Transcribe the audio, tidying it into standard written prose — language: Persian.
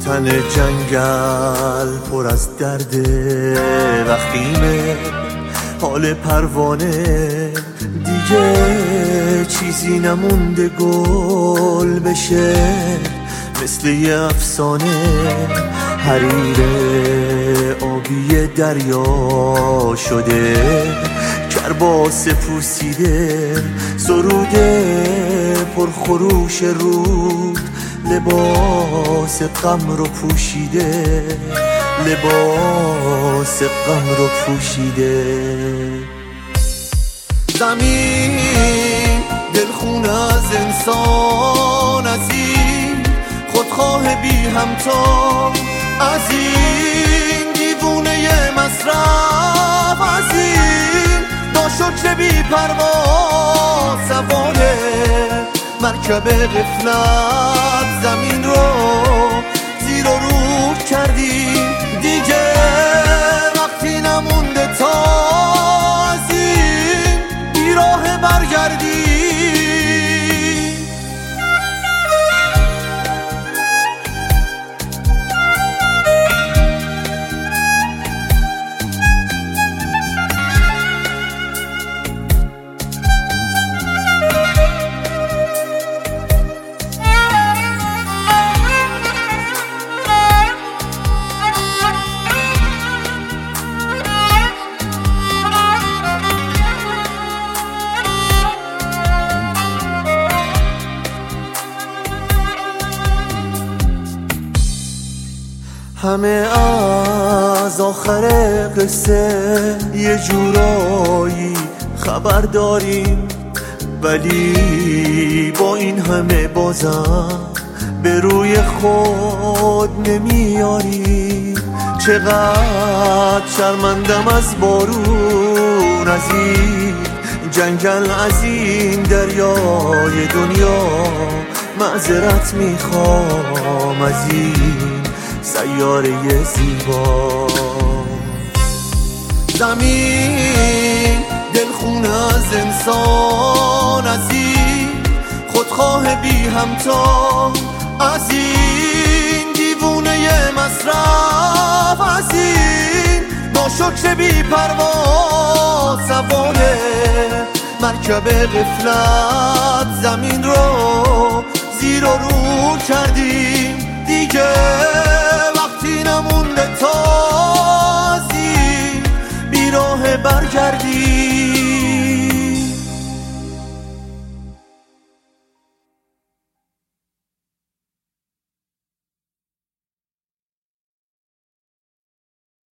تن جنگل پر از درده وقتیمه حال پروانه دیگه چیزی نمونده گل بشه مثل یه افسانه حریر آبی دریا شده کرباس پوسیده سروده پرخروش رود لباس غم رو پوشیده لباس غم رو پوشیده زمین دلخونه از انسان از این خودخواه بی همتا از این دیوونه مصرف از این ناشکر بی پرواز سواره مرکب غفلت زمین رو زیر و رو کردیم دیگه وقتی نمونده تا از این بیراه برگردیم همه از آخر قصه یه جورایی خبر داریم ولی با این همه بازم به روی خود نمیاریم چقدر شرمندم از بارون از این جنگل از این دریای دنیا معذرت میخوام از این سیاره زیبا زمین دلخونه از انسان از این خودخواه بی همتا از این دیوونه مصرف از این ناشکر بی پرواز سواره مرکب غفلت زمین رو زیر و رو کرد